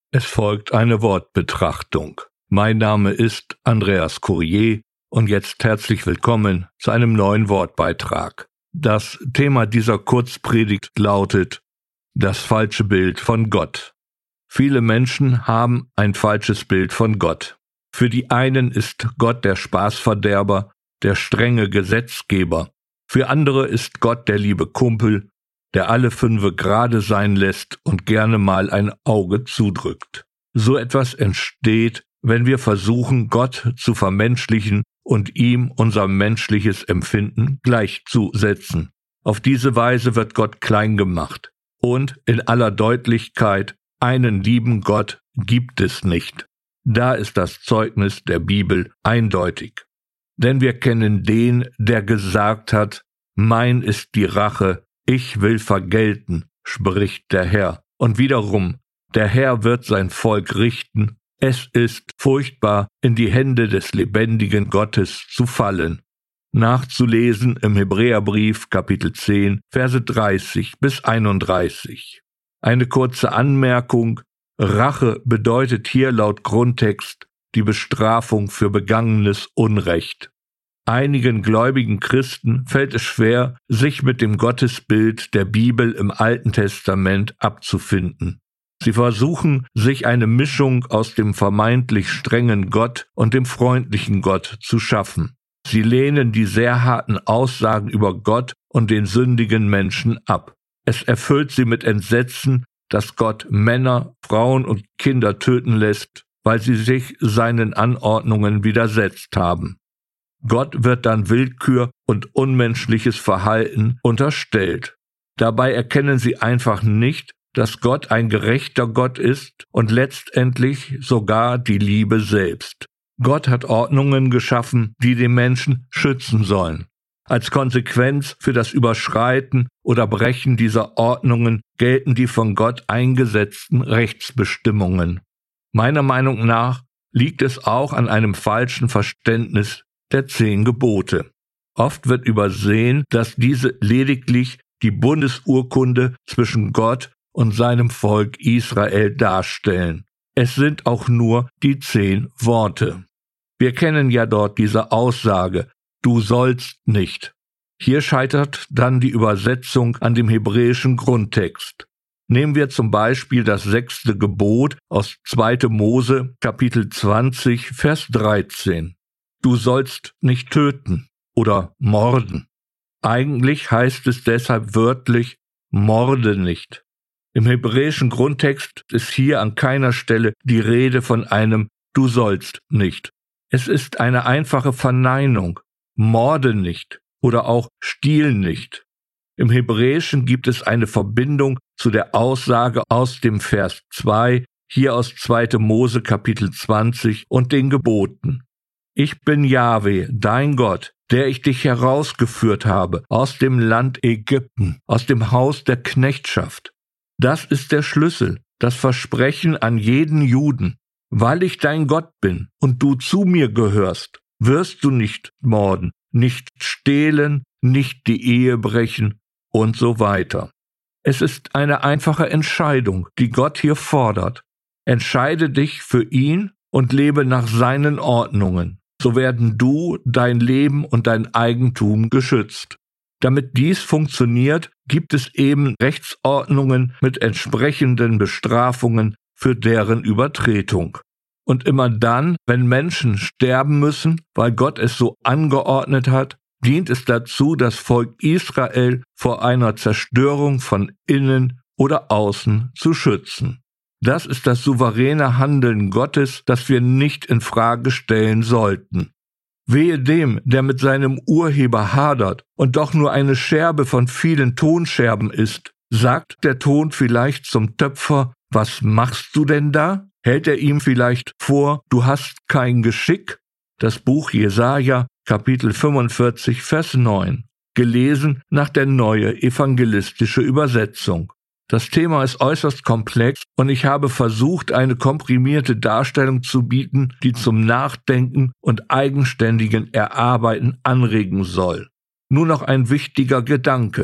Es folgt eine Wortbetrachtung. Mein Name ist Andreas Courier und jetzt herzlich willkommen zu einem neuen Wortbeitrag. Das Thema dieser Kurzpredigt lautet: Das falsche Bild von Gott. Viele Menschen haben ein falsches Bild von Gott. Für die einen ist Gott der Spaßverderber, der strenge Gesetzgeber. Für andere ist Gott der liebe Kumpel, der alle Fünfe gerade sein lässt und gerne mal ein Auge zudrückt. So etwas entsteht, wenn wir versuchen, Gott zu vermenschlichen und ihm unser menschliches Empfinden gleichzusetzen. Auf diese Weise wird Gott klein gemacht. Und in aller Deutlichkeit: Einen lieben Gott gibt es nicht. Da ist das Zeugnis der Bibel eindeutig. Denn wir kennen den, der gesagt hat: Mein ist die Rache, ich will vergelten, spricht der Herr. Und wiederum: Der Herr wird sein Volk richten. Es ist furchtbar, in die Hände des lebendigen Gottes zu fallen. Nachzulesen im Hebräerbrief, Kapitel 10, Verse 30 bis 31. Eine kurze Anmerkung: Rache bedeutet hier laut Grundtext die Bestrafung für begangenes Unrecht. Einigen gläubigen Christen fällt es schwer, sich mit dem Gottesbild der Bibel im Alten Testament abzufinden. Sie versuchen, sich eine Mischung aus dem vermeintlich strengen Gott und dem freundlichen Gott zu schaffen. Sie lehnen die sehr harten Aussagen über Gott und den sündigen Menschen ab. Es erfüllt sie mit Entsetzen, dass Gott Männer, Frauen und Kinder töten lässt, weil sie sich seinen Anordnungen widersetzt haben. Gott wird dann Willkür und unmenschliches Verhalten unterstellt. Dabei erkennen sie einfach nicht, dass Gott ein gerechter Gott ist und letztendlich sogar die Liebe selbst. Gott hat Ordnungen geschaffen, die den Menschen schützen sollen. Als Konsequenz für das Überschreiten oder Brechen dieser Ordnungen gelten die von Gott eingesetzten Rechtsbestimmungen. Meiner Meinung nach liegt es auch an einem falschen Verständnis der 10 Gebote. Oft wird übersehen, dass diese lediglich die Bundesurkunde zwischen Gott und seinem Volk Israel darstellen. Es sind auch nur die 10 Worte. Wir kennen ja dort diese Aussage: Du sollst nicht. Hier scheitert dann die Übersetzung an dem hebräischen Grundtext. Nehmen wir zum Beispiel das 6. Gebot aus 2. Mose, Kapitel 20, Vers 13. Du sollst nicht töten oder morden. Eigentlich heißt es deshalb wörtlich: Morde nicht. Im hebräischen Grundtext ist hier an keiner Stelle die Rede von einem Du sollst nicht. Es ist eine einfache Verneinung: Morde nicht oder auch stiehl nicht. Im Hebräischen gibt es eine Verbindung zu der Aussage aus dem Vers 2, hier aus 2. Mose Kapitel 20 und den Geboten. Ich bin Jahwe, dein Gott, der ich dich herausgeführt habe aus dem Land Ägypten, aus dem Haus der Knechtschaft. Das ist der Schlüssel, das Versprechen an jeden Juden. Weil ich dein Gott bin und du zu mir gehörst, wirst du nicht morden, nicht stehlen, nicht die Ehe brechen und so weiter. Es ist eine einfache Entscheidung, die Gott hier fordert. Entscheide dich für ihn und lebe nach seinen Ordnungen. So werden du, dein Leben und dein Eigentum geschützt. Damit dies funktioniert, gibt es eben Rechtsordnungen mit entsprechenden Bestrafungen für deren Übertretung. Und immer dann, wenn Menschen sterben müssen, weil Gott es so angeordnet hat, dient es dazu, das Volk Israel vor einer Zerstörung von innen oder außen zu schützen. Das ist das souveräne Handeln Gottes, das wir nicht in Frage stellen sollten. Wehe dem, der mit seinem Urheber hadert und doch nur eine Scherbe von vielen Tonscherben ist. Sagt der Ton vielleicht zum Töpfer: Was machst du denn da? Hält er ihm vielleicht vor: Du hast kein Geschick? Das Buch Jesaja, Kapitel 45, Vers 9. Gelesen nach der Neue Evangelistische Übersetzung. Das Thema ist äußerst komplex und ich habe versucht, eine komprimierte Darstellung zu bieten, die zum Nachdenken und eigenständigen Erarbeiten anregen soll. Nur noch ein wichtiger Gedanke.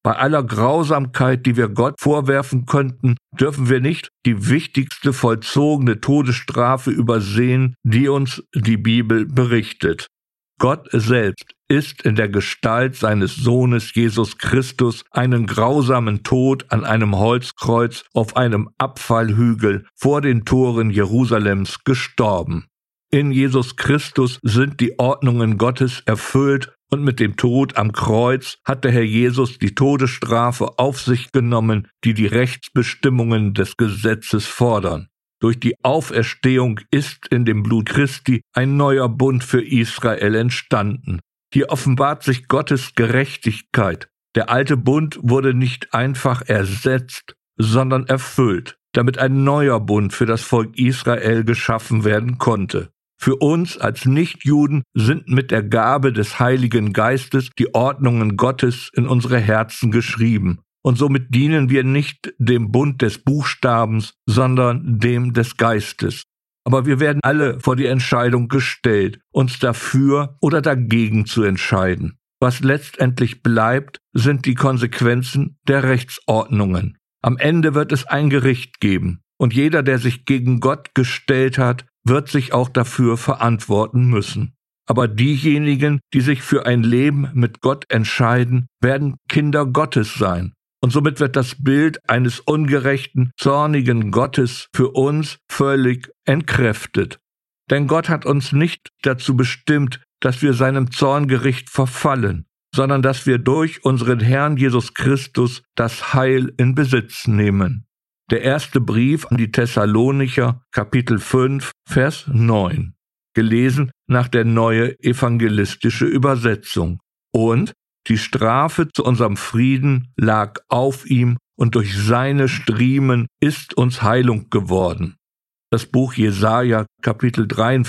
Bei aller Grausamkeit, die wir Gott vorwerfen könnten, dürfen wir nicht die wichtigste vollzogene Todesstrafe übersehen, die uns die Bibel berichtet. Gott selbst ist in der Gestalt seines Sohnes Jesus Christus einen grausamen Tod an einem Holzkreuz auf einem Abfallhügel vor den Toren Jerusalems gestorben. In Jesus Christus sind die Ordnungen Gottes erfüllt und mit dem Tod am Kreuz hat der Herr Jesus die Todesstrafe auf sich genommen, die die Rechtsbestimmungen des Gesetzes fordern. Durch die Auferstehung ist in dem Blut Christi ein neuer Bund für Israel entstanden. Hier offenbart sich Gottes Gerechtigkeit. Der alte Bund wurde nicht einfach ersetzt, sondern erfüllt, damit ein neuer Bund für das Volk Israel geschaffen werden konnte. Für uns als Nichtjuden sind mit der Gabe des Heiligen Geistes die Ordnungen Gottes in unsere Herzen geschrieben. Und somit dienen wir nicht dem Bund des Buchstabens, sondern dem des Geistes. Aber wir werden alle vor die Entscheidung gestellt, uns dafür oder dagegen zu entscheiden. Was letztendlich bleibt, sind die Konsequenzen der Rechtsordnungen. Am Ende wird es ein Gericht geben. Und jeder, der sich gegen Gott gestellt hat, wird sich auch dafür verantworten müssen. Aber diejenigen, die sich für ein Leben mit Gott entscheiden, werden Kinder Gottes sein. Und somit wird das Bild eines ungerechten, zornigen Gottes für uns völlig entkräftet. Denn Gott hat uns nicht dazu bestimmt, dass wir seinem Zorngericht verfallen, sondern dass wir durch unseren Herrn Jesus Christus das Heil in Besitz nehmen. Der erste Brief an die Thessalonicher, Kapitel 5, Vers 9, gelesen nach der Neue Evangelistische Übersetzung. Und die Strafe zu unserem Frieden lag auf ihm und durch seine Striemen ist uns Heilung geworden. Das Buch Jesaja, Kapitel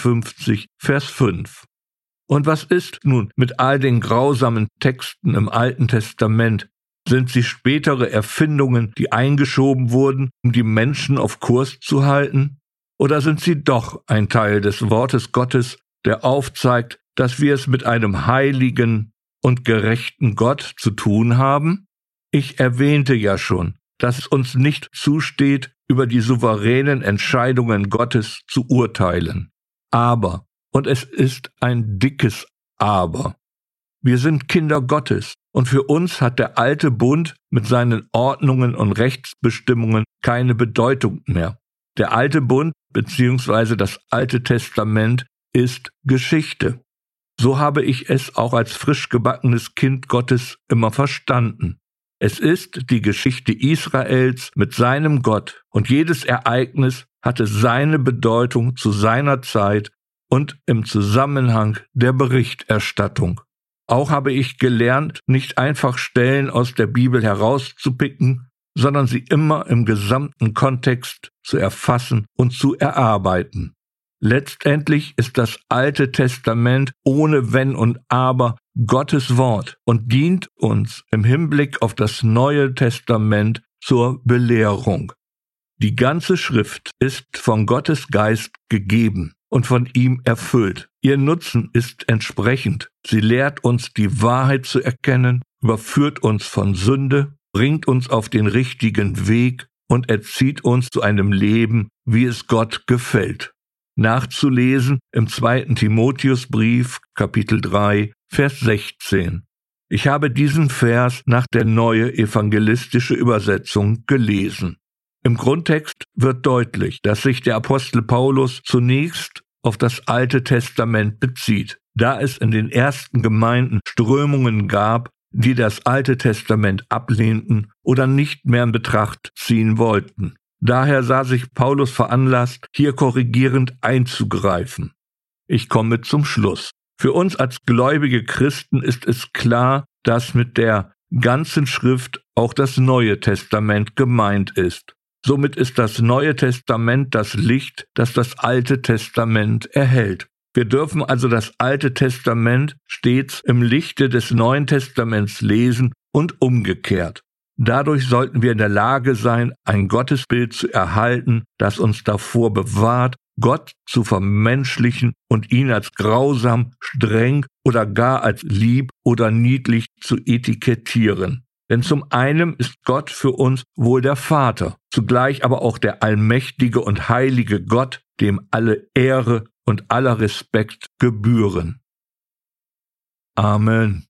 53, Vers 5. Und was ist nun mit all den grausamen Texten im Alten Testament? Sind sie spätere Erfindungen, die eingeschoben wurden, um die Menschen auf Kurs zu halten? Oder sind sie doch ein Teil des Wortes Gottes, der aufzeigt, dass wir es mit einem heiligen und gerechten Gott zu tun haben? Ich erwähnte ja schon, dass es uns nicht zusteht, über die souveränen Entscheidungen Gottes zu urteilen. Aber, und es ist ein dickes Aber, wir sind Kinder Gottes und für uns hat der alte Bund mit seinen Ordnungen und Rechtsbestimmungen keine Bedeutung mehr. Der alte Bund bzw. das Alte Testament ist Geschichte. So habe ich es auch als frisch gebackenes Kind Gottes immer verstanden. Es ist die Geschichte Israels mit seinem Gott und jedes Ereignis hatte seine Bedeutung zu seiner Zeit und im Zusammenhang der Berichterstattung. Auch habe ich gelernt, nicht einfach Stellen aus der Bibel herauszupicken, sondern sie immer im gesamten Kontext zu erfassen und zu erarbeiten. Letztendlich ist das Alte Testament ohne Wenn und Aber Gottes Wort und dient uns im Hinblick auf das Neue Testament zur Belehrung. Die ganze Schrift ist von Gottes Geist gegeben und von ihm erfüllt. Ihr Nutzen ist entsprechend. Sie lehrt uns, die Wahrheit zu erkennen, überführt uns von Sünde, bringt uns auf den richtigen Weg und erzieht uns zu einem Leben, wie es Gott gefällt. Nachzulesen im 2. Timotheusbrief, Kapitel 3, Vers 16. Ich habe diesen Vers nach der Neue Evangelistische Übersetzung gelesen. Im Grundtext wird deutlich, dass sich der Apostel Paulus zunächst auf das Alte Testament bezieht, da es in den ersten Gemeinden Strömungen gab, die das Alte Testament ablehnten oder nicht mehr in Betracht ziehen wollten. Daher sah sich Paulus veranlasst, hier korrigierend einzugreifen. Ich komme zum Schluss. Für uns als gläubige Christen ist es klar, dass mit der ganzen Schrift auch das Neue Testament gemeint ist. Somit ist das Neue Testament das Licht, das das Alte Testament erhält. Wir dürfen also das Alte Testament stets im Lichte des Neuen Testaments lesen und umgekehrt. Dadurch sollten wir in der Lage sein, ein Gottesbild zu erhalten, das uns davor bewahrt, Gott zu vermenschlichen und ihn als grausam, streng oder gar als lieb oder niedlich zu etikettieren. Denn zum einen ist Gott für uns wohl der Vater, zugleich aber auch der allmächtige und heilige Gott, dem alle Ehre und aller Respekt gebühren. Amen.